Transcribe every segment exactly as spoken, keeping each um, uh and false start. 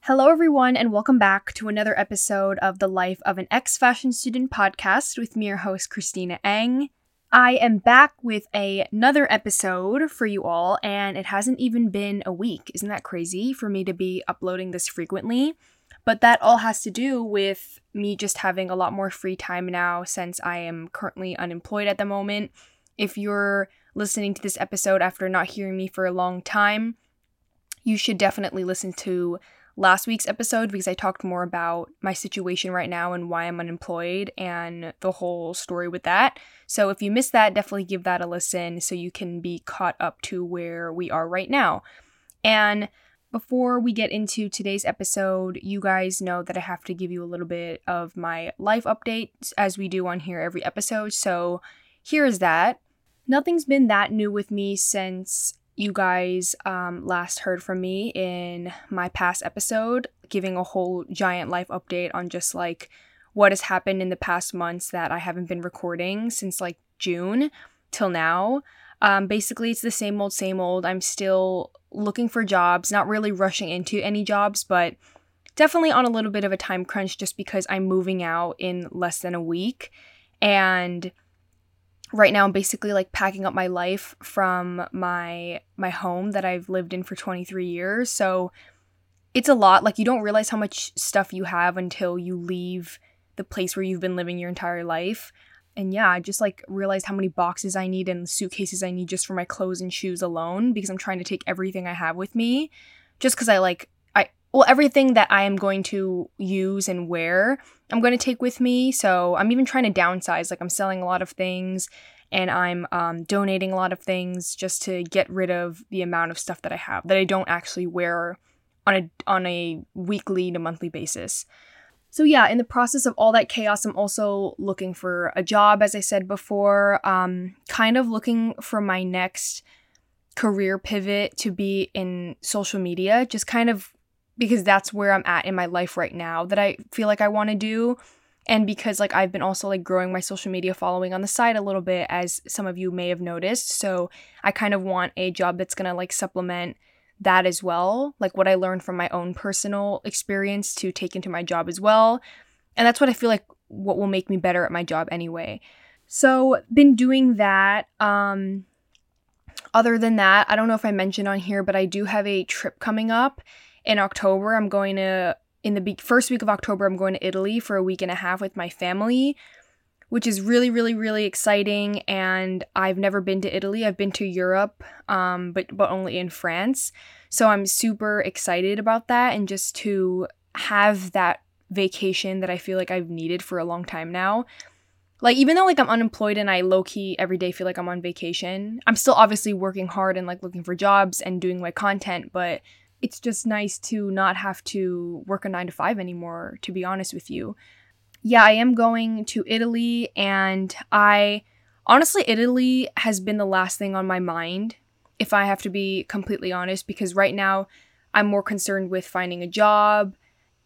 Hello, everyone, and welcome back to another episode of the Life of an Ex-Fashion Student podcast with me, your host, Christina Eng. I am back with a- another episode for you all, and it hasn't even been a week. Isn't that crazy for me to be uploading this frequently? But that all has to do with me just having a lot more free time now since I am currently unemployed at the moment. If you're listening to this episode after not hearing me for a long time, you should definitely listen to last week's episode because I talked more about my situation right now and why I'm unemployed and the whole story with that. So if you missed that, definitely give that a listen so you can be caught up to where we are right now. And before we get into today's episode, you guys know that I have to give you a little bit of my life update as we do on here every episode. So here is that. Nothing's been that new with me since you guys um, last heard from me in my past episode, giving a whole giant life update on just like what has happened in the past months that I haven't been recording since like June till now. Um, basically, it's the same old, same old. I'm still looking for jobs, not really rushing into any jobs, but definitely on a little bit of a time crunch just because I'm moving out in less than a week. And right now I'm basically like packing up my life from my my home that I've lived in for twenty-three years. So it's a lot. Like you don't realize how much stuff you have until you leave the place where you've been living your entire life. And yeah, I just like realized how many boxes I need and suitcases I need just for my clothes and shoes alone because I'm trying to take everything I have with me just because I like I well everything that I am going to use and wear I'm going to take with me. So I'm even trying to downsize. Like I'm selling a lot of things and I'm um, donating a lot of things just to get rid of the amount of stuff that I have that I don't actually wear on a on a weekly to monthly basis. So yeah, in the process of all that chaos, I'm also looking for a job, as I said before, um, kind of looking for my next career pivot to be in social media, just kind of because that's where I'm at in my life right now that I feel like I want to do. And because like I've been also like growing my social media following on the side a little bit, as some of you may have noticed. So I kind of want a job that's going to like supplement that as well, like what I learned from my own personal experience to take into my job as well. And that's what I feel like what will make me better at my job anyway. So been doing that. Um, other than that, I don't know if I mentioned on here, but I do have a trip coming up in October. I'm going to, in the be- first week of October, I'm going to Italy for a week and a half with my family, which is really, really, really exciting. And I've never been to Italy. I've been to Europe, um, but but only in France. So I'm super excited about that and just to have that vacation that I feel like I've needed for a long time now. Like, even though like I'm unemployed and I low-key every day feel like I'm on vacation, I'm still obviously working hard and like looking for jobs and doing my content, but it's just nice to not have to work a nine to five anymore, to be honest with you. Yeah, I am going to Italy, and I, honestly, Italy has been the last thing on my mind, if I have to be completely honest, because right now I'm more concerned with finding a job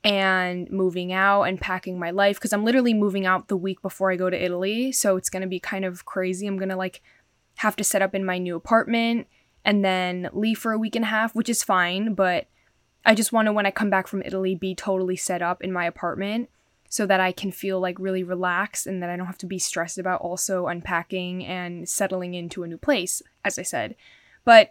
and moving out and packing my life, because I'm literally moving out the week before I go to Italy, so it's going to be kind of crazy. I'm going to, like, have to set up in my new apartment and then leave for a week and a half, which is fine, but I just want to, when I come back from Italy, be totally set up in my apartment, so that I can feel like really relaxed and that I don't have to be stressed about also unpacking and settling into a new place, as I said. But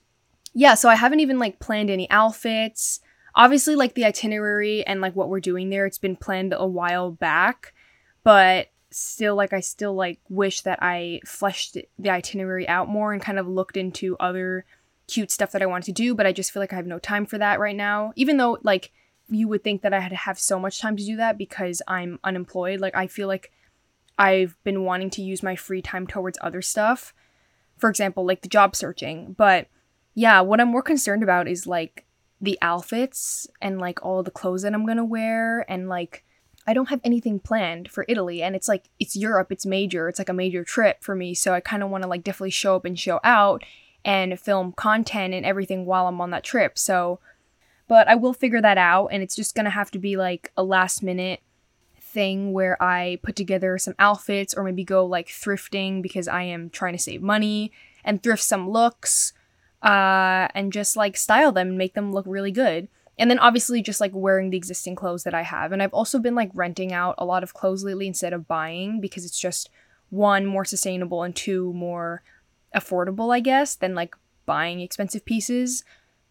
yeah, so I haven't even like planned any outfits. Obviously, like the itinerary and like what we're doing there, it's been planned a while back, but still like I still like wish that I fleshed the itinerary out more and kind of looked into other cute stuff that I want to do, but I just feel like I have no time for that right now, even though like you would think that I had to have so much time to do that because I'm unemployed. Like, I feel like I've been wanting to use my free time towards other stuff. For example, like the job searching. But yeah, what I'm more concerned about is like the outfits and like all the clothes that I'm gonna wear. And like, I don't have anything planned for Italy. And it's like, it's Europe, it's major. It's like a major trip for me. So I kind of want to like definitely show up and show out and film content and everything while I'm on that trip. So but I will figure that out, and it's just gonna have to be like a last minute thing where I put together some outfits or maybe go like thrifting because I am trying to save money and thrift some looks uh, and just like style them and make them look really good. And then obviously just like wearing the existing clothes that I have. And I've also been like renting out a lot of clothes lately instead of buying, because it's just one, more sustainable, and two, more affordable, I guess, than like buying expensive pieces.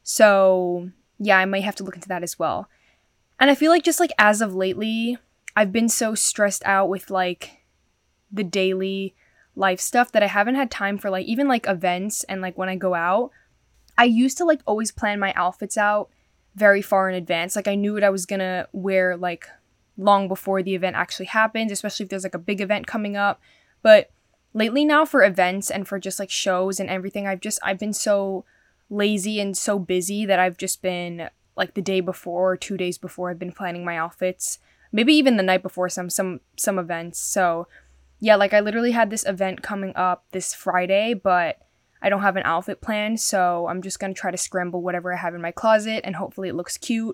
So yeah, I might have to look into that as well. And I feel like just like as of lately, I've been so stressed out with like the daily life stuff that I haven't had time for like even like events. And like when I go out, I used to like always plan my outfits out very far in advance. Like I knew what I was gonna wear like long before the event actually happens, especially if there's like a big event coming up. But lately now for events and for just like shows and everything, I've just I've been so lazy and so busy that I've just been like the day before or two days before I've been planning my outfits, maybe even the night before some some some events. So yeah, like I literally had this event coming up this Friday, but I don't have an outfit planned, so I'm just gonna try to scramble whatever I have in my closet, and hopefully it looks cute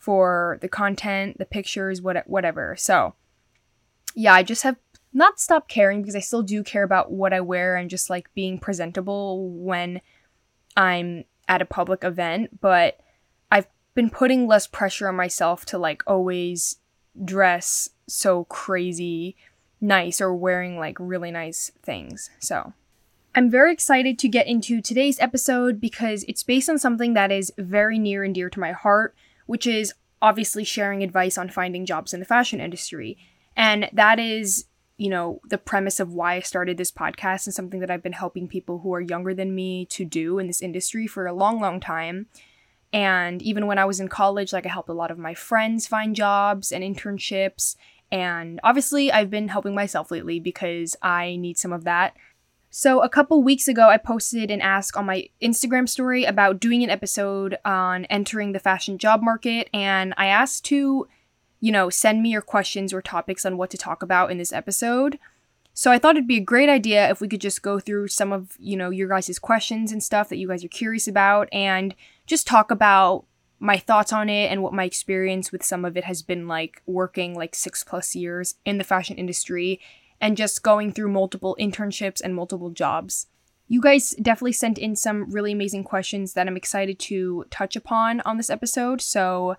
for the content, the pictures, what whatever. So yeah, I just have not stopped caring, because I still do care about what I wear and just like being presentable when I'm at a public event, but I've been putting less pressure on myself to like always dress so crazy nice or wearing like really nice things. So I'm very excited to get into today's episode because it's based on something that is very near and dear to my heart, which is obviously sharing advice on finding jobs in the fashion industry. And that is, you know, the premise of why I started this podcast, and something that I've been helping people who are younger than me to do in this industry for a long, long time. And even when I was in college, like I helped a lot of my friends find jobs and internships. And obviously I've been helping myself lately because I need some of that. So a couple weeks ago, I posted an ask on my Instagram story about doing an episode on entering the fashion job market. And I asked to, you know, send me your questions or topics on what to talk about in this episode. So I thought it'd be a great idea if we could just go through some of, you know, your guys' questions and stuff that you guys are curious about, and just talk about my thoughts on it and what my experience with some of it has been like working like six plus years in the fashion industry and just going through multiple internships and multiple jobs. You guys definitely sent in some really amazing questions that I'm excited to touch upon on this episode. So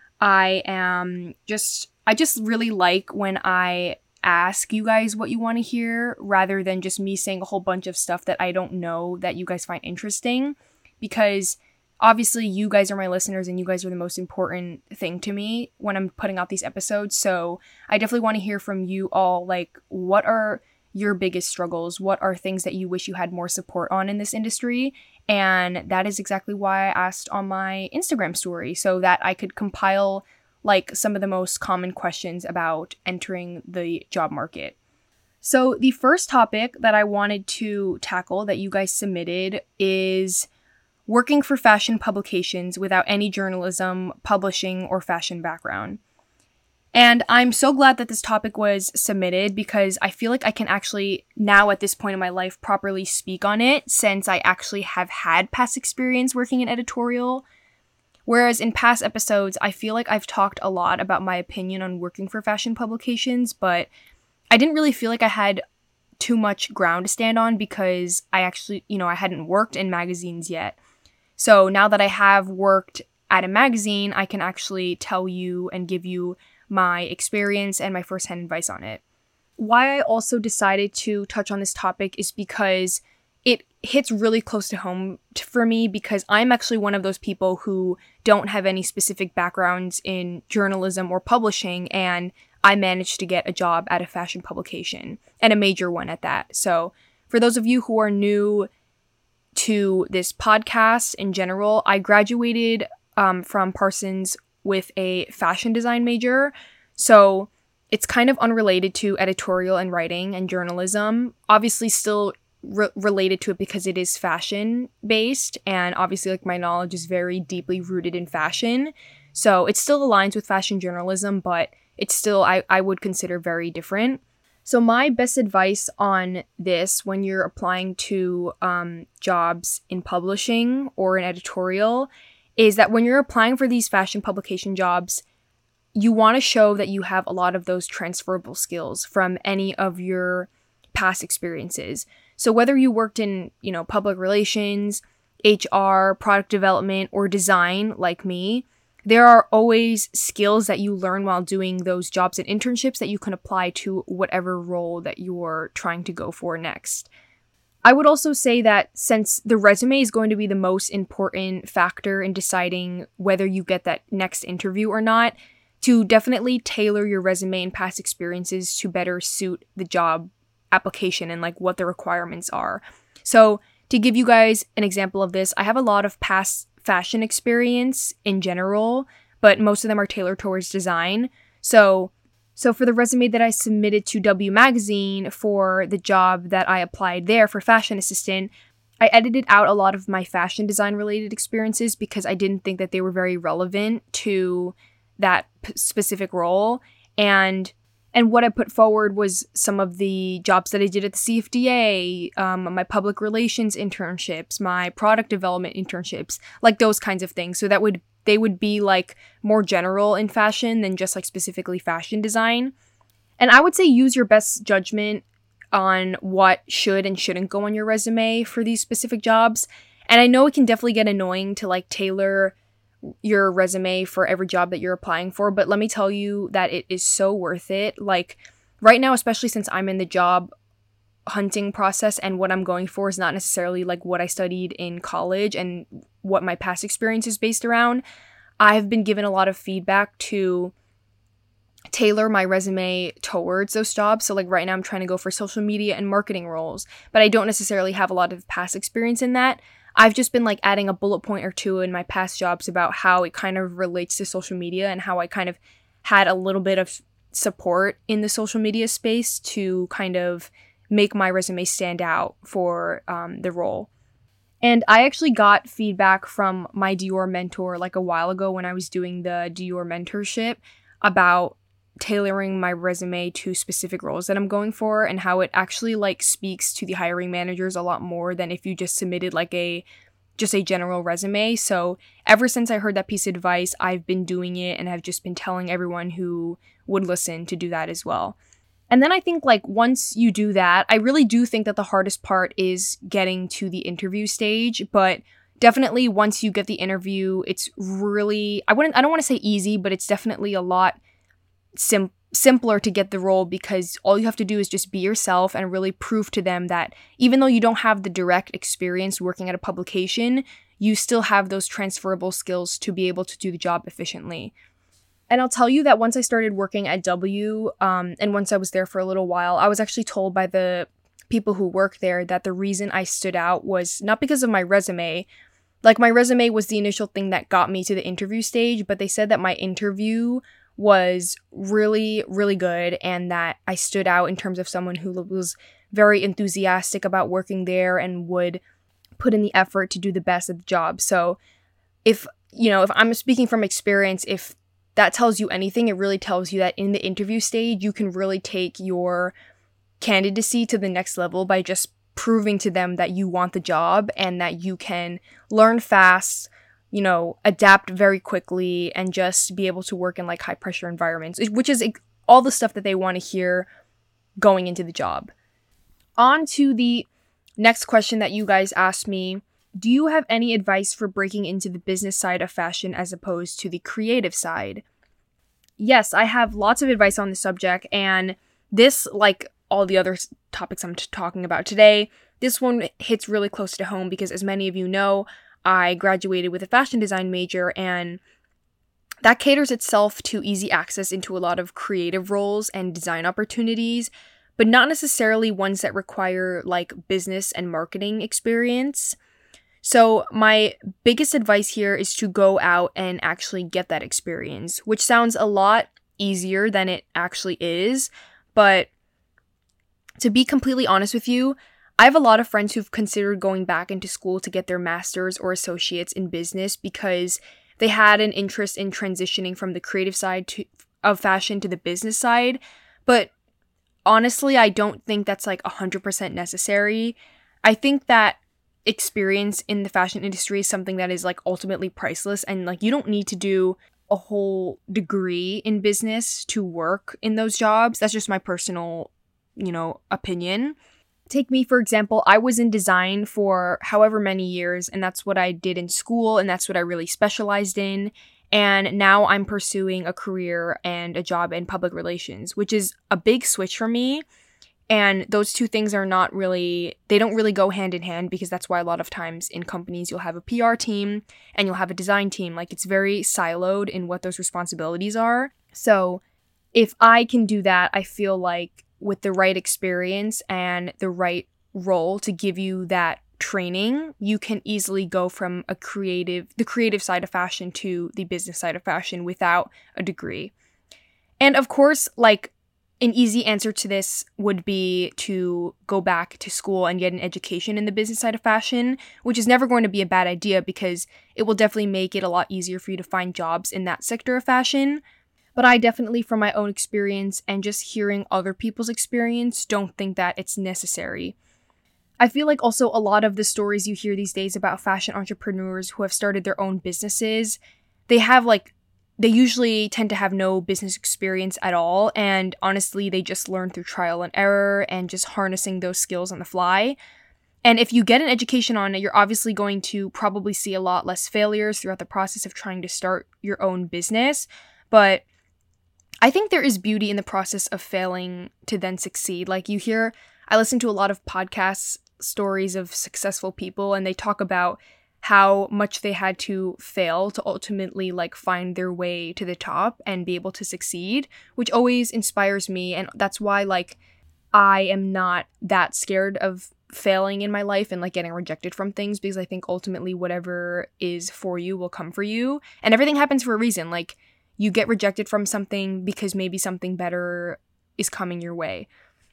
I am just, I just really like when I ask you guys what you want to hear rather than just me saying a whole bunch of stuff that I don't know that you guys find interesting, because obviously you guys are my listeners and you guys are the most important thing to me when I'm putting out these episodes. So I definitely want to hear from you all, like, what are your biggest struggles? What are things that you wish you had more support on in this industry? And that is exactly why I asked on my Instagram story, so that I could compile like some of the most common questions about entering the job market. So the first topic that I wanted to tackle that you guys submitted is working for fashion publications without any journalism, publishing, or fashion background. And I'm so glad that this topic was submitted, because I feel like I can actually, now at this point in my life, properly speak on it, since I actually have had past experience working in editorial. Whereas in past episodes, I feel like I've talked a lot about my opinion on working for fashion publications, but I didn't really feel like I had too much ground to stand on, because I actually, you know, I hadn't worked in magazines yet. So now that I have worked at a magazine, I can actually tell you and give you my experience and my firsthand advice on it. Why I also decided to touch on this topic is because it hits really close to home t- for me, because I'm actually one of those people who don't have any specific backgrounds in journalism or publishing, and I managed to get a job at a fashion publication, and a major one at that. So for those of you who are new to this podcast in general, I graduated um, from Parsons with a fashion design major. So it's kind of unrelated to editorial and writing and journalism. Obviously still re- related to it because it is fashion based, and obviously like my knowledge is very deeply rooted in fashion. So it still aligns with fashion journalism, but it's still, I, I would consider very different. So my best advice on this when you're applying to um, jobs in publishing or in editorial is that when you're applying for these fashion publication jobs, you want to show that you have a lot of those transferable skills from any of your past experiences. So whether you worked in, you know, public relations, H R, product development, or design like me, there are always skills that you learn while doing those jobs and internships that you can apply to whatever role that you're trying to go for next. I would also say that since the resume is going to be the most important factor in deciding whether you get that next interview or not, to definitely tailor your resume and past experiences to better suit the job application and like what the requirements are. So to give you guys an example of this, I have a lot of past fashion experience in general, but most of them are tailored towards design. So So for the resume that I submitted to W Magazine for the job that I applied there for fashion assistant, I edited out a lot of my fashion design related experiences because I didn't think that they were very relevant to that p- specific role. And and what I put forward was some of the jobs that I did at the C F D A, um, my public relations internships, my product development internships, like those kinds of things. So that would they would be like more general in fashion than just like specifically fashion design. And I would say use your best judgment on what should and shouldn't go on your resume for these specific jobs. And I know it can definitely get annoying to like tailor your resume for every job that you're applying for, but let me tell you that it is so worth it. Like right now, especially since I'm in the job hunting process and what I'm going for is not necessarily like what I studied in college and what my past experience is based around, I've been given a lot of feedback to tailor my resume towards those jobs. So like right now I'm trying to go for social media and marketing roles, but I don't necessarily have a lot of past experience in that. I've just been like adding a bullet point or two in my past jobs about how it kind of relates to social media and how I kind of had a little bit of support in the social media space to kind of make my resume stand out for um, the role. And I actually got feedback from my Dior mentor like a while ago when I was doing the Dior mentorship about tailoring my resume to specific roles that I'm going for and how it actually like speaks to the hiring managers a lot more than if you just submitted like a just a general resume. So ever since I heard that piece of advice, I've been doing it and have just been telling everyone who would listen to do that as well. And then I think like once you do that, I really do think that the hardest part is getting to the interview stage, but definitely once you get the interview, it's really, I wouldn't, I don't want to say easy, but it's definitely a lot sim- simpler to get the role because all you have to do is just be yourself and really prove to them that even though you don't have the direct experience working at a publication, you still have those transferable skills to be able to do the job efficiently. And I'll tell you that once I started working at W, um, and once I was there for a little while, I was actually told by the people who work there that the reason I stood out was not because of my resume. Like, my resume was the initial thing that got me to the interview stage, but they said that my interview was really, really good and that I stood out in terms of someone who was very enthusiastic about working there and would put in the effort to do the best at the job. So if, you know, if I'm speaking from experience, if that tells you anything, it really tells you that in the interview stage, you can really take your candidacy to the next level by just proving to them that you want the job and that you can learn fast, you know, adapt very quickly and just be able to work in like high pressure environments, which is all the stuff that they want to hear going into the job. On to the next question that you guys asked me. Do you have any advice for breaking into the business side of fashion as opposed to the creative side? Yes, I have lots of advice on the subject, and this, like all the other topics I'm t- talking about today, this one hits really close to home because, as many of you know, I graduated with a fashion design major, and that caters itself to easy access into a lot of creative roles and design opportunities, but not necessarily ones that require like business and marketing experience. So my biggest advice here is to go out and actually get that experience, which sounds a lot easier than it actually is. But to be completely honest with you, I have a lot of friends who've considered going back into school to get their master's or associates in business because they had an interest in transitioning from the creative side to, of fashion to the business side. But honestly, I don't think that's like one hundred percent necessary. I think that experience in the fashion industry is something that is like ultimately priceless, and like you don't need to do a whole degree in business to work in those jobs. That's just my personal, you know, opinion. Take me, for example, I was in design for however many years, and that's what I did in school, and that's what I really specialized in. And now I'm pursuing a career and a job in public relations, which is a big switch for me. And those two things are not really, they don't really go hand in hand, because that's why a lot of times in companies you'll have a P R team and you'll have a design team. Like, it's very siloed in what those responsibilities are. So if I can do that, I feel like with the right experience and the right role to give you that training, you can easily go from a creative, the creative side of fashion to the business side of fashion without a degree. And of course, like, an easy answer to this would be to go back to school and get an education in the business side of fashion, which is never going to be a bad idea because it will definitely make it a lot easier for you to find jobs in that sector of fashion. But I definitely, from my own experience and just hearing other people's experience, don't think that it's necessary. I feel like also a lot of the stories you hear these days about fashion entrepreneurs who have started their own businesses, they have like They usually tend to have no business experience at all, and honestly, they just learn through trial and error and just harnessing those skills on the fly. And if you get an education on it, you're obviously going to probably see a lot less failures throughout the process of trying to start your own business. But I think there is beauty in the process of failing to then succeed. Like, you hear, I listen to a lot of podcasts, stories of successful people, and they talk about how much they had to fail to ultimately like find their way to the top and be able to succeed, which always inspires me. And that's why like I am not that scared of failing in my life and like getting rejected from things, because I think ultimately whatever is for you will come for you, and everything happens for a reason. Like, you get rejected from something because maybe something better is coming your way.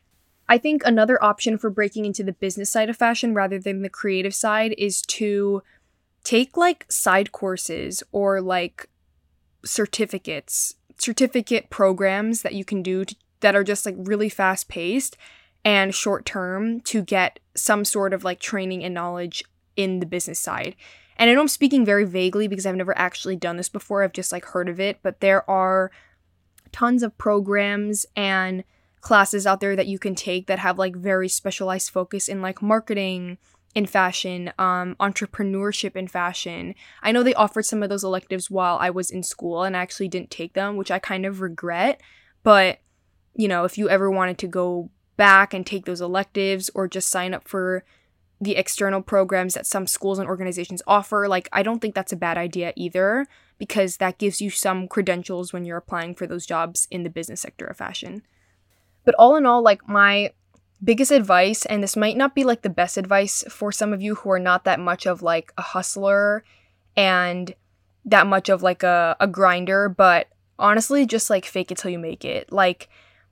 I think another option for breaking into the business side of fashion rather than the creative side is to take like side courses or like certificates, certificate programs that you can do to, that are just like really fast paced and short term to get some sort of like training and knowledge in the business side. And I know I'm speaking very vaguely because I've never actually done this before. I've just like heard of it, but there are tons of programs and classes out there that you can take that have like very specialized focus in like marketing in fashion, um, entrepreneurship in fashion. I know they offered some of those electives while I was in school and I actually didn't take them, which I kind of regret. But, you know, if you ever wanted to go back and take those electives or just sign up for the external programs that some schools and organizations offer, like, I don't think that's a bad idea either, because that gives you some credentials when you're applying for those jobs in the business sector of fashion. But all in all, like, my biggest advice, and this might not be like the best advice for some of you who are not that much of like a hustler and that much of like a, a grinder, but honestly, just like fake it till you make it. Like,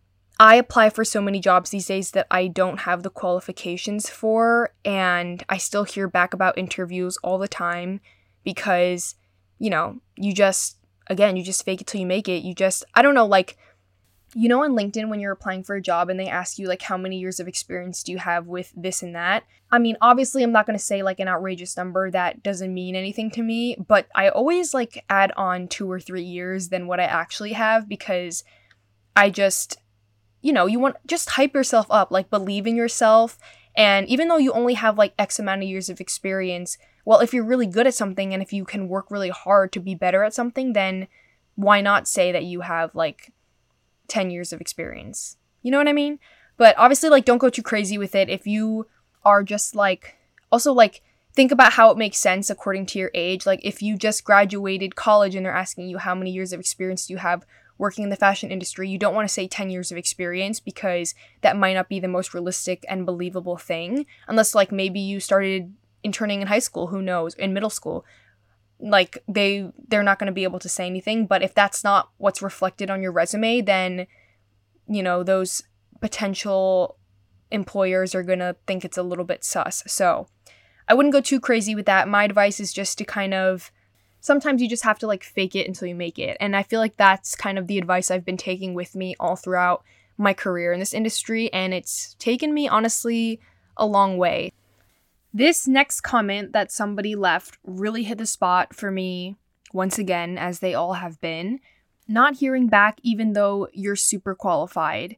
I apply for so many jobs these days that I don't have the qualifications for, and I still hear back about interviews all the time because, you know, you just, again, you just fake it till you make it. You just, I don't know, like, you know, on LinkedIn, when you're applying for a job and they ask you, like, how many years of experience do you have with this and that? I mean, obviously, I'm not going to say, like, an outrageous number that doesn't mean anything to me, but I always, like, add on two or three years than what I actually have because I just, you know, you want, just hype yourself up, like, believe in yourself. And even though you only have, like, X amount of years of experience, well, if you're really good at something and if you can work really hard to be better at something, then why not say that you have, like, ten years of experience. You know what I mean? But obviously, like, don't go too crazy with it. If you are just like, also like, think about how it makes sense according to your age. Like, if you just graduated college and they're asking you how many years of experience do you have working in the fashion industry, you don't want to say ten years of experience because that might not be the most realistic and believable thing. Unless, like, maybe you started interning in high school, who knows, in middle school. Like, they, they're not going to be able to say anything, but if that's not what's reflected on your resume, then, you know, those potential employers are going to think it's a little bit sus. So I wouldn't go too crazy with that. My advice is just to kind of, sometimes you just have to, like, fake it until you make it. And I feel like that's kind of the advice I've been taking with me all throughout my career in this industry, and it's taken me, honestly, a long way. This next comment that somebody left really hit the spot for me, once again, as they all have been. Not hearing back even though you're super qualified.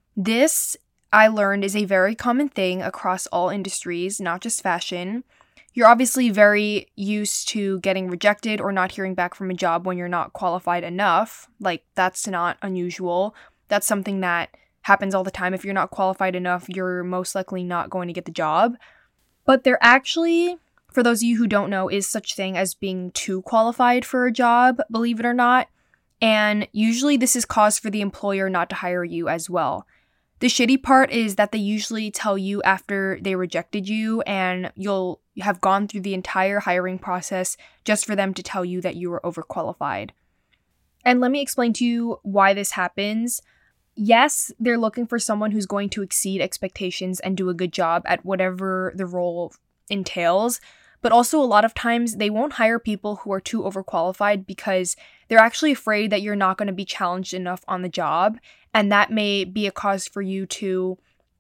This, I learned, is a very common thing across all industries, not just fashion. you're obviously very used to getting rejected or not hearing back from a job when you're not qualified enough. Like, that's not unusual. That's something that happens all the time. If you're not qualified enough, you're most likely not going to get the job. But there actually, for those of you who don't know, is such thing as being too qualified for a job, believe it or not. And usually this is cause for the employer not to hire you as well. The shitty part is that they usually tell you after they rejected you, and you'll have gone through the entire hiring process just for them to tell you that you were overqualified. And let me explain to you why this happens. Yes, they're looking for someone who's going to exceed expectations and do a good job at whatever the role entails. But also a lot of times they won't hire people who are too overqualified because they're actually afraid that you're not going to be challenged enough on the job. And that may be a cause for you to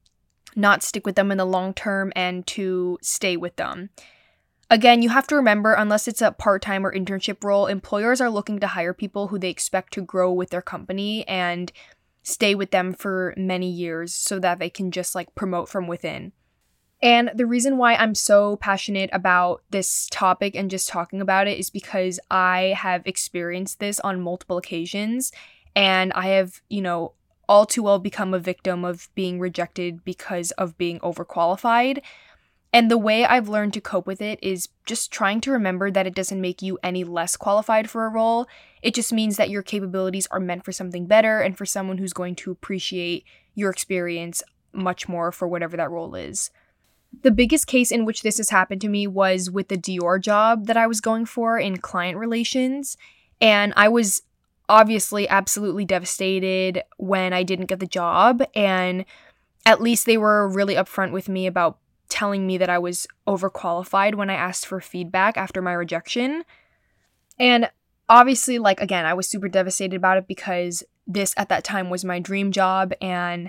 not stick with them in the long term and to stay with them. Again, you have to remember, unless it's a part-time or internship role, employers are looking to hire people who they expect to grow with their company and stay with them for many years so that they can just like promote from within. And the reason why I'm so passionate about this topic and just talking about it is because I have experienced this on multiple occasions, and I have, you know, all too well become a victim of being rejected because of being overqualified. And the way I've learned to cope with it is just trying to remember that it doesn't make you any less qualified for a role. It just means that your capabilities are meant for something better and for someone who's going to appreciate your experience much more for whatever that role is. The biggest case in which this has happened to me was with the Dior job that I was going for in client relations. And I was obviously absolutely devastated when I didn't get the job. And at least they were really upfront with me about telling me that I was overqualified when I asked for feedback after my rejection. And obviously, like, again, I was super devastated about it because this at that time was my dream job and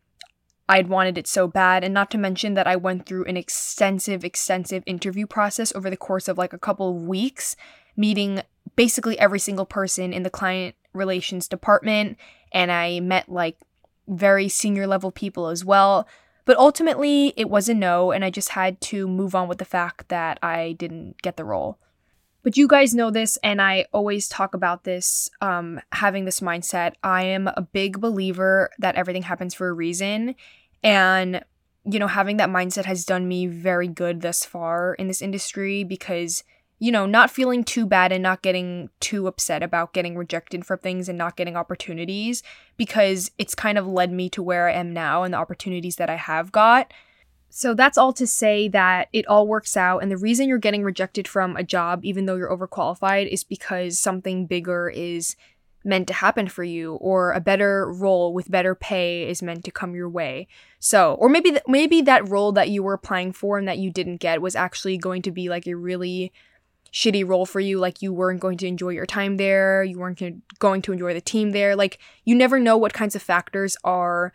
I'd wanted it so bad. And not to mention that I went through an extensive, extensive interview process over the course of like a couple of weeks, meeting basically every single person in the client relations department. And I met like very senior level people as well. But ultimately, it was a no, and I just had to move on with the fact that I didn't get the role. But you guys know this, and I always talk about this, um, having this mindset. I am a big believer that everything happens for a reason, and, you know, having that mindset has done me very good thus far in this industry because, you know, not feeling too bad and not getting too upset about getting rejected from things and not getting opportunities, because it's kind of led me to where I am now and the opportunities that I have got. So that's all to say that it all works out, and the reason you're getting rejected from a job, even though you're overqualified, is because something bigger is meant to happen for you, or a better role with better pay is meant to come your way. So, or maybe th- maybe that role that you were applying for and that you didn't get was actually going to be like a really shitty role for you, like you weren't going to enjoy your time there, you weren't going to enjoy the team there. Like, you never know what kinds of factors are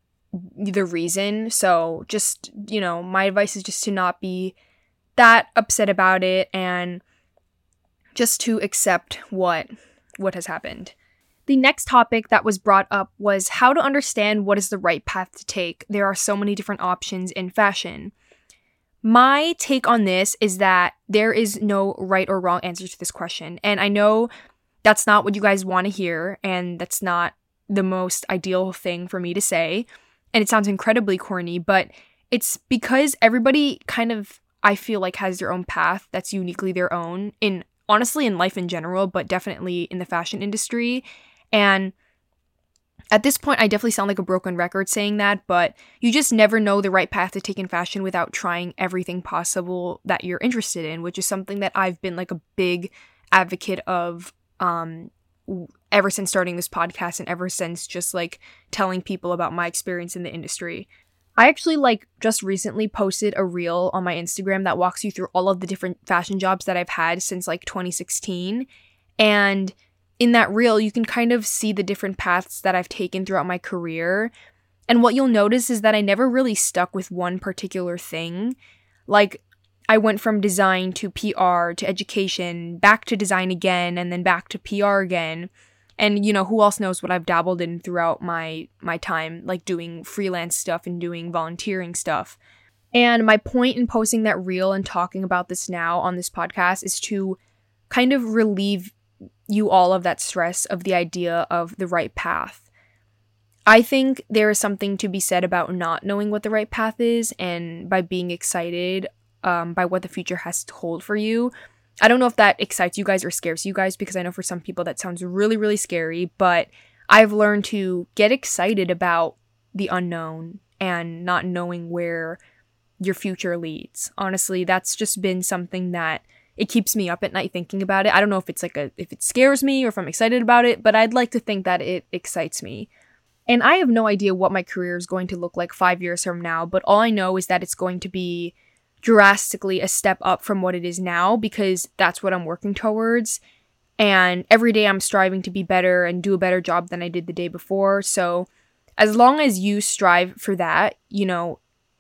the reason. So just, you know, my advice is just to not be that upset about it and just to accept what what has happened. The next topic that was brought up was how to understand what is the right path to take. There are so many different options in fashion. My take on this is that there is no right or wrong answer to this question. And I know that's not what you guys want to hear, and that's not the most ideal thing for me to say. And it sounds incredibly corny, but it's because everybody kind of, I feel like, has their own path that's uniquely their own, in honestly in life in general, but definitely in the fashion industry. And at this point, I definitely sound like a broken record saying that, but you just never know the right path to take in fashion without trying everything possible that you're interested in, which is something that I've been like a big advocate of um, ever since starting this podcast and ever since just like telling people about my experience in the industry. I actually like just recently posted a reel on my Instagram that walks you through all of the different fashion jobs that I've had since like twenty sixteen. And in that reel, you can kind of see the different paths that I've taken throughout my career. And what you'll notice is that I never really stuck with one particular thing. Like, I went from design to P R to education, back to design again, and then back to P R again. And, you know, who else knows what I've dabbled in throughout my my time, like doing freelance stuff and doing volunteering stuff. And my point in posting that reel and talking about this now on this podcast is to kind of relieve you all of that stress of the idea of the right path. I think there is something to be said about not knowing what the right path is and by being excited um, by what the future has to hold for you. I don't know if that excites you guys or scares you guys, because I know for some people that sounds really, really scary, but I've learned to get excited about the unknown and not knowing where your future leads. Honestly, that's just been something that it keeps me up at night thinking about it. I don't know if it's like a if it scares me or if I'm excited about it, but I'd like to think that it excites me. And I have no idea what my career is going to look like five years from now, but all I know is that it's going to be drastically a step up from what it is now, because that's what I'm working towards. And every day I'm striving to be better and do a better job than I did the day before. So as long as you strive for that, you know,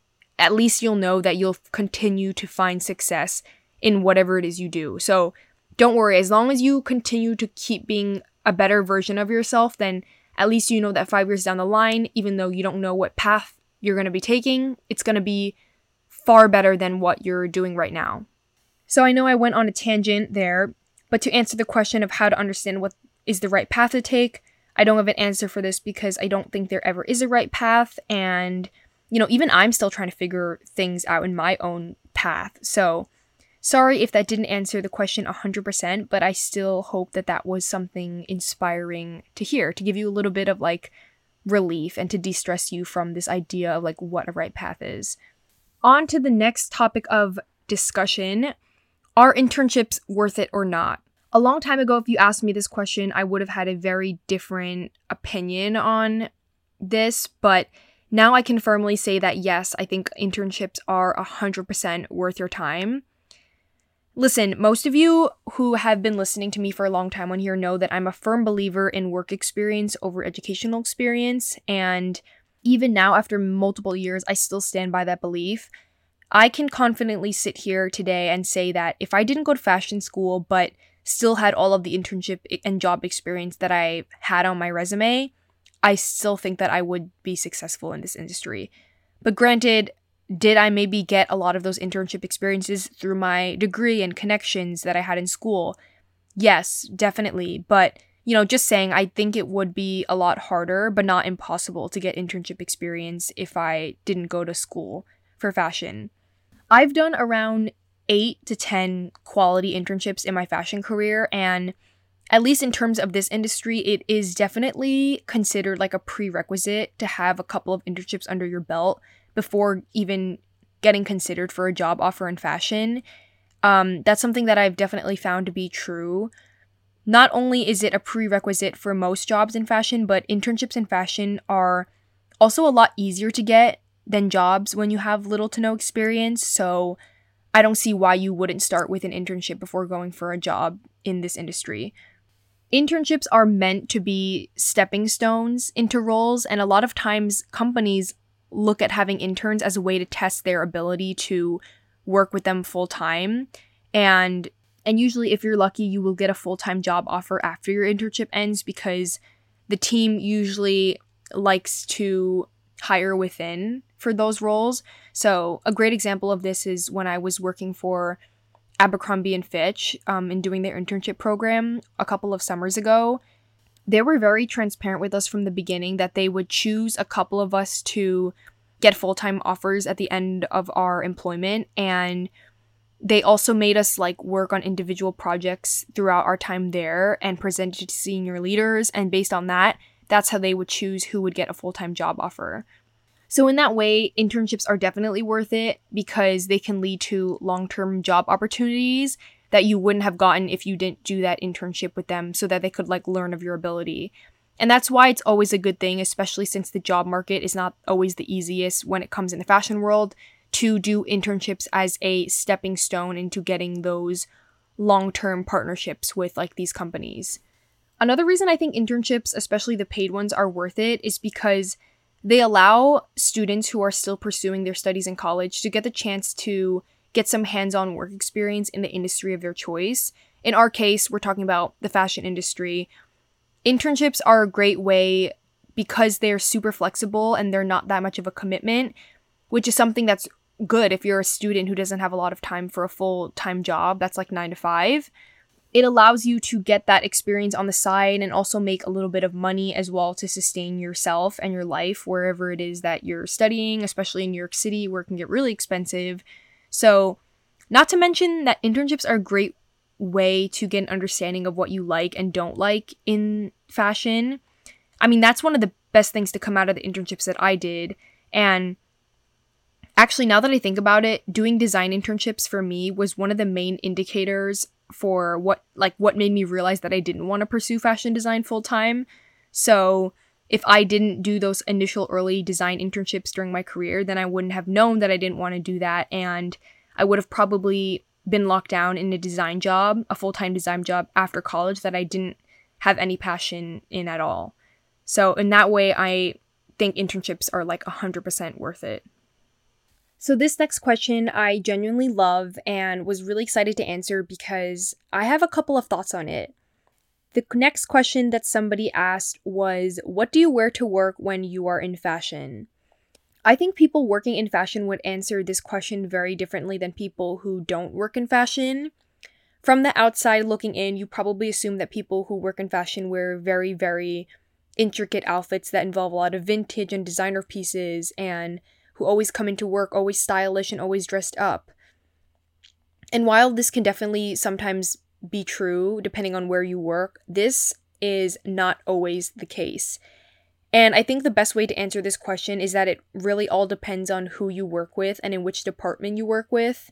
at least you'll know that you'll continue to find success in whatever it is you do. So don't worry, as long as you continue to keep being a better version of yourself, then at least you know that five years down the line, even though you don't know what path you're going to be taking, it's going to be far better than what you're doing right now. So I know I went on a tangent there, but to answer the question of how to understand what is the right path to take, I don't have an answer for this because I don't think there ever is a right path. And, you know, even I'm still trying to figure things out in my own path. So sorry if that didn't answer the question one hundred percent, but I still hope that that was something inspiring to hear, to give you a little bit of like relief and to de-stress you from this idea of like what a right path is. On to the next topic of discussion. Are internships worth it or not? A long time ago, if you asked me this question, I would have had a very different opinion on this, but now I can firmly say that yes, I think internships are one hundred percent worth your time. Listen, most of you who have been listening to me for a long time on here know that I'm a firm believer in work experience over educational experience, and even now, after multiple years, I still stand by that belief. I can confidently sit here today and say that if I didn't go to fashion school, but still had all of the internship and job experience that I had on my resume, I still think that I would be successful in this industry. But granted, did I maybe get a lot of those internship experiences through my degree and connections that I had in school? Yes, definitely. But you know, just saying, I think it would be a lot harder, but not impossible to get internship experience if I didn't go to school for fashion. I've done around eight to ten quality internships in my fashion career, and at least in terms of this industry, it is definitely considered like a prerequisite to have a couple of internships under your belt before even getting considered for a job offer in fashion. Um, that's something that I've definitely found to be true. Not only is it a prerequisite for most jobs in fashion, but internships in fashion are also a lot easier to get than jobs when you have little to no experience. So I don't see why you wouldn't start with an internship before going for a job in this industry. Internships are meant to be stepping stones into roles, and a lot of times companies look at having interns as a way to test their ability to work with them full time. And And usually, if you're lucky, you will get a full-time job offer after your internship ends, because the team usually likes to hire within for those roles. So a great example of this is when I was working for Abercrombie and Fitch um, and doing their internship program a couple of summers ago. They were very transparent with us from the beginning that they would choose a couple of us to get full-time offers at the end of our employment, and they also made us like work on individual projects throughout our time there and present it to senior leaders. And based on that, that's how they would choose who would get a full-time job offer. So in that way, internships are definitely worth it because they can lead to long-term job opportunities that you wouldn't have gotten if you didn't do that internship with them, so that they could like learn of your ability. And that's why it's always a good thing, especially since the job market is not always the easiest when it comes in the fashion world, to do internships as a stepping stone into getting those long-term partnerships with like these companies. Another reason I think internships, especially the paid ones, are worth it is because they allow students who are still pursuing their studies in college to get the chance to get some hands-on work experience in the industry of their choice. In our case, we're talking about the fashion industry. Internships are a great way because they're super flexible and they're not that much of a commitment, which is something that's good if you're a student who doesn't have a lot of time for a full-time job that's like nine to five. It allows you to get that experience on the side and also make a little bit of money as well to sustain yourself and your life wherever it is that you're studying, especially in New York City where it can get really expensive. So, not to mention that internships are a great way to get an understanding of what you like and don't like in fashion. I mean, that's one of the best things to come out of the internships that I did. And actually, now that I think about it, doing design internships for me was one of the main indicators for what like what made me realize that I didn't want to pursue fashion design full time. So if I didn't do those initial early design internships during my career, then I wouldn't have known that I didn't want to do that, and I would have probably been locked down in a design job, a full-time design job after college that I didn't have any passion in at all. So in that way, I think internships are like one hundred percent worth it. So this next question I genuinely love and was really excited to answer because I have a couple of thoughts on it. The next question that somebody asked was, what do you wear to work when you are in fashion? I think people working in fashion would answer this question very differently than people who don't work in fashion. From the outside looking in, you probably assume that people who work in fashion wear very, very intricate outfits that involve a lot of vintage and designer pieces, and who always come into work always stylish and always dressed up. And while this can definitely sometimes be true, depending on where you work, this is not always the case. And I think the best way to answer this question is that it really all depends on who you work with and in which department you work with.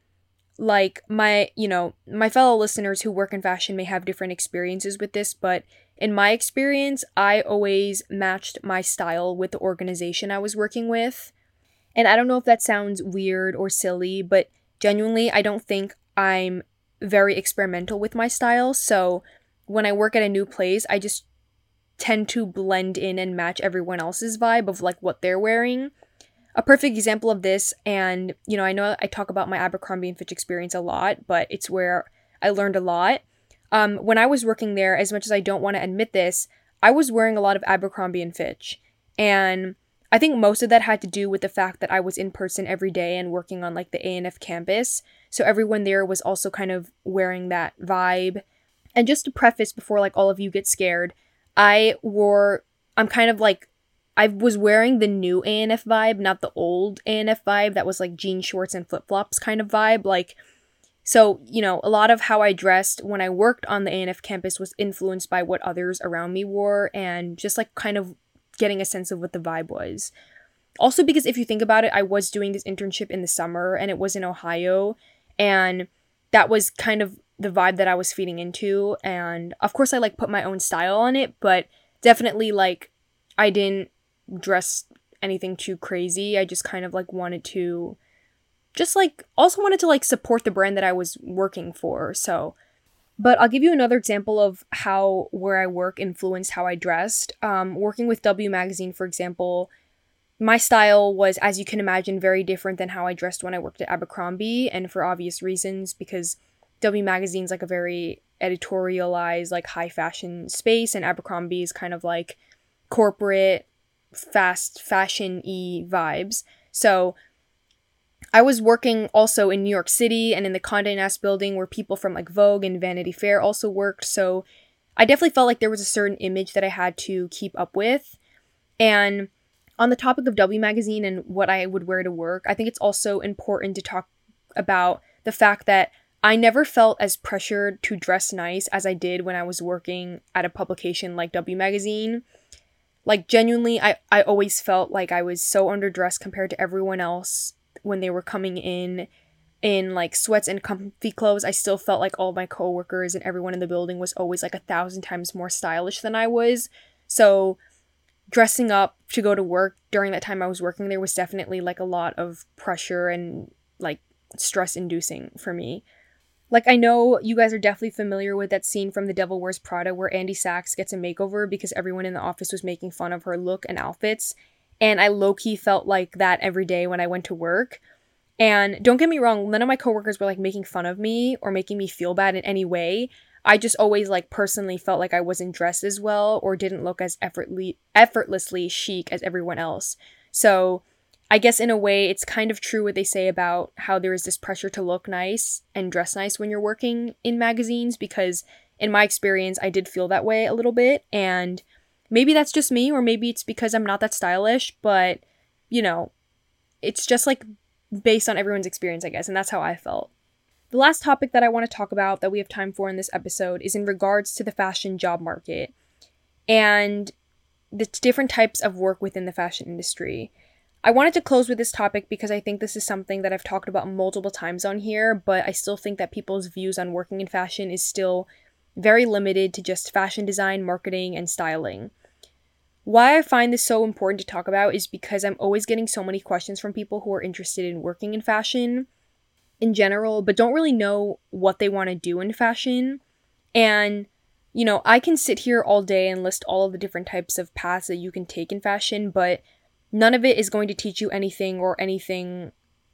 Like my, you know, my fellow listeners who work in fashion may have different experiences with this, but in my experience, I always matched my style with the organization I was working with. And I don't know if that sounds weird or silly, but genuinely, I don't think I'm very experimental with my style. So when I work at a new place, I just tend to blend in and match everyone else's vibe of like what they're wearing. A perfect example of this, and you know, I know I talk about my Abercrombie and Fitch experience a lot, but it's where I learned a lot. Um, when I was working there, as much as I don't want to admit this, I was wearing a lot of Abercrombie and Fitch. And I think most of that had to do with the fact that I was in person every day and working on like the A and F campus. So everyone there was also kind of wearing that vibe. And just to preface before like all of you get scared, I wore, I'm kind of like, I was wearing the new A and F vibe, not the old A and F vibe that was like jean shorts and flip-flops kind of vibe. Like, so, you know, a lot of how I dressed when I worked on the A and F campus was influenced by what others around me wore and just like kind of getting a sense of what the vibe was. Also because if you think about it, I was doing this internship in the summer and it was in Ohio, and that was kind of the vibe that I was feeding into. And of course I like put my own style on it, but definitely like I didn't dress anything too crazy. I just kind of like wanted to just like also wanted to like support the brand that I was working for. So But I'll give you another example of how where I work influenced how I dressed. Um, working with W Magazine, for example, my style was, as you can imagine, very different than how I dressed when I worked at Abercrombie, and for obvious reasons, because W Magazine's like a very editorialized, like high fashion space, and Abercrombie is kind of like corporate, fast fashion-y vibes. So I was working also in New York City and in the Condé Nast building where people from like Vogue and Vanity Fair also worked. So I definitely felt like there was a certain image that I had to keep up with. And on the topic of W Magazine and what I would wear to work, I think it's also important to talk about the fact that I never felt as pressured to dress nice as I did when I was working at a publication like W Magazine. Like genuinely, I, I always felt like I was so underdressed compared to everyone else. When they were coming in in like sweats and comfy clothes, I still felt like all my coworkers and everyone in the building was always like a thousand times more stylish than I was. So dressing up to go to work during that time I was working there was definitely like a lot of pressure and like stress inducing for me. Like, I know you guys are definitely familiar with that scene from The Devil Wears Prada where Andy Sachs gets a makeover because everyone in the office was making fun of her look and outfits. And I low-key felt like that every day when I went to work. And don't get me wrong, none of my coworkers were like making fun of me or making me feel bad in any way. I just always like personally felt like I wasn't dressed as well or didn't look as effortly, effortlessly chic as everyone else. So I guess in a way, it's kind of true what they say about how there is this pressure to look nice and dress nice when you're working in magazines, because in my experience, I did feel that way a little bit. And maybe that's just me, or maybe it's because I'm not that stylish, but, you know, it's just like based on everyone's experience, I guess. And that's how I felt. The last topic that I want to talk about that we have time for in this episode is in regards to the fashion job market and the different types of work within the fashion industry. I wanted to close with this topic because I think this is something that I've talked about multiple times on here, but I still think that people's views on working in fashion is still very limited to just fashion design, marketing, and styling. Why I find this so important to talk about is because I'm always getting so many questions from people who are interested in working in fashion in general, but don't really know what they want to do in fashion. And, you know, I can sit here all day and list all of the different types of paths that you can take in fashion, but none of it is going to teach you anything or anything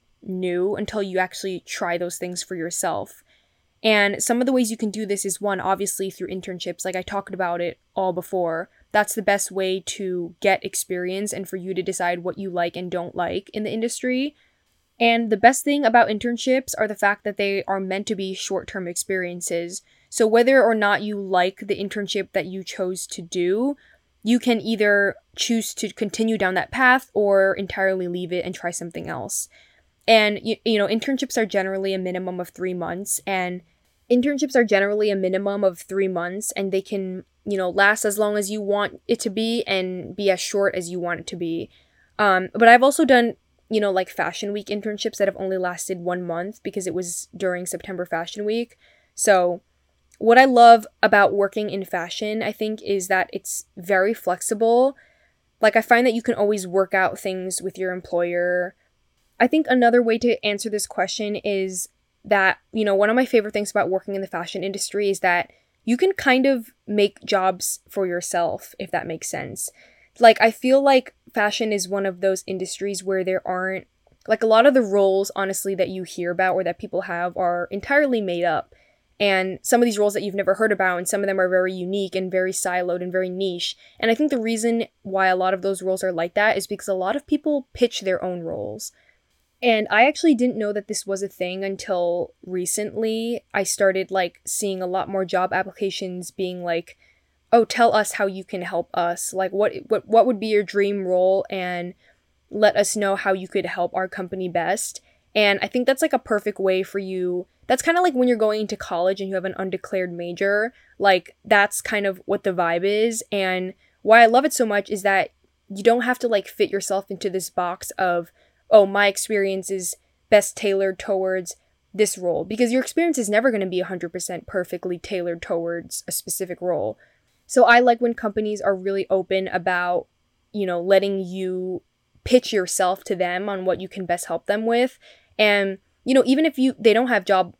new until you actually try those things for yourself. And some of the ways you can do this is, one, obviously through internships. Like I talked about it all before. That's the best way to get experience and for you to decide what you like and don't like in the industry. And the best thing about internships are the fact that they are meant to be short-term experiences. So whether or not you like the internship that you chose to do, you can either choose to continue down that path or entirely leave it and try something else. And, you, you know, internships are generally a minimum of three months. And internships are generally a minimum of three months. And they can, you know, last as long as you want it to be and be as short as you want it to be. Um, but I've also done, you know, like Fashion Week internships that have only lasted one month because it was during September Fashion Week. So what I love about working in fashion, I think, is that it's very flexible. Like, I find that you can always work out things with your employer. I think another way to answer this question is that, you know, one of my favorite things about working in the fashion industry is that you can kind of make jobs for yourself, if that makes sense. Like, I feel like fashion is one of those industries where there aren't, like, a lot of the roles, honestly, that you hear about or that people have are entirely made up. And some of these roles that you've never heard about, and some of them are very unique and very siloed and very niche. And I think the reason why a lot of those roles are like that is because a lot of people pitch their own roles. And I actually didn't know that this was a thing until recently. I started, like, seeing a lot more job applications being like, oh, tell us how you can help us. Like, what what what would be your dream role, and let us know how you could help our company best. And I think that's like a perfect way for you. That's kind of like when you're going into college and you have an undeclared major. Like, that's kind of what the vibe is. And why I love it so much is that you don't have to, like, fit yourself into this box of, oh, my experience is best tailored towards this role. Because your experience is never going to be one hundred percent perfectly tailored towards a specific role. So I like when companies are really open about, you know, letting you pitch yourself to them on what you can best help them with. And, you know, even if you they don't have job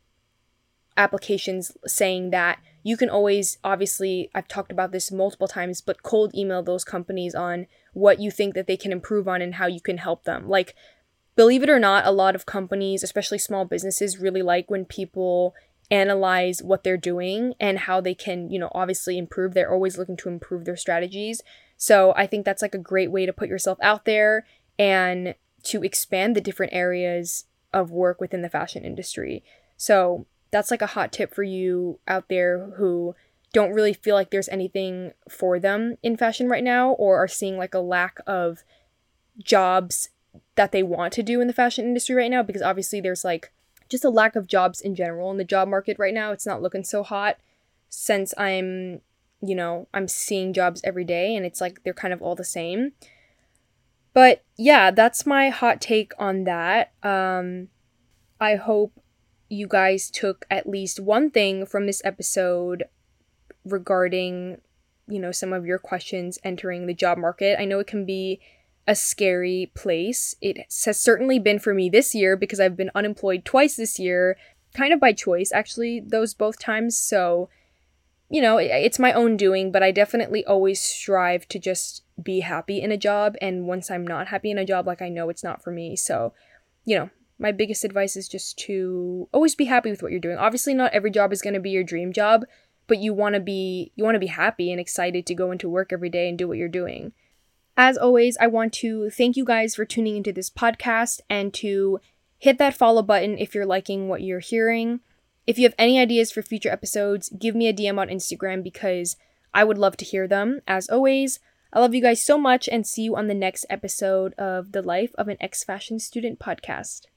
applications saying that, you can always, obviously, I've talked about this multiple times, but cold email those companies on what you think that they can improve on and how you can help them. Like, believe it or not, a lot of companies, especially small businesses, really like when people analyze what they're doing and how they can, you know, obviously improve. They're always looking to improve their strategies. So I think that's like a great way to put yourself out there and to expand the different areas of work within the fashion industry. So that's like a hot tip for you out there who don't really feel like there's anything for them in fashion right now, or are seeing like a lack of jobs that they want to do in the fashion industry right now, because obviously there's like just a lack of jobs in general in the job market right now. It's not looking so hot since I'm, you know, I'm seeing jobs every day and it's like they're kind of all the same. But yeah, that's my hot take on that. Um, I hope you guys took at least one thing from this episode regarding, you know, some of your questions entering the job market. I know it can be a scary place. It has certainly been for me this year because I've been unemployed twice this year, kind of by choice, actually, those both times. So, you know, it's my own doing, but I definitely always strive to just be happy in a job. And once I'm not happy in a job, like, I know it's not for me. So, you know, my biggest advice is just to always be happy with what you're doing. Obviously, not every job is going to be your dream job, but you want to be you want to be happy and excited to go into work every day and do what you're doing. As always, I want to thank you guys for tuning into this podcast and to hit that follow button if you're liking what you're hearing. If you have any ideas for future episodes, give me a D M on Instagram because I would love to hear them. As always, I love you guys so much and see you on the next episode of the Life of an Ex-Fashion Student podcast.